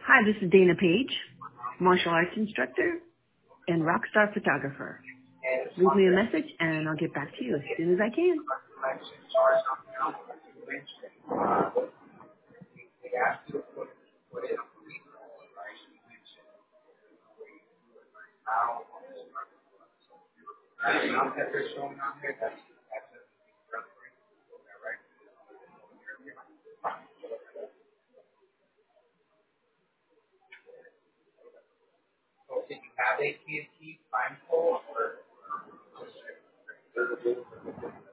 Hi, this is Dana Page, martial arts instructor and rock star photographer. Leave me a message and I'll get back to you as soon as I can. Did you have AT&T Prime Pole or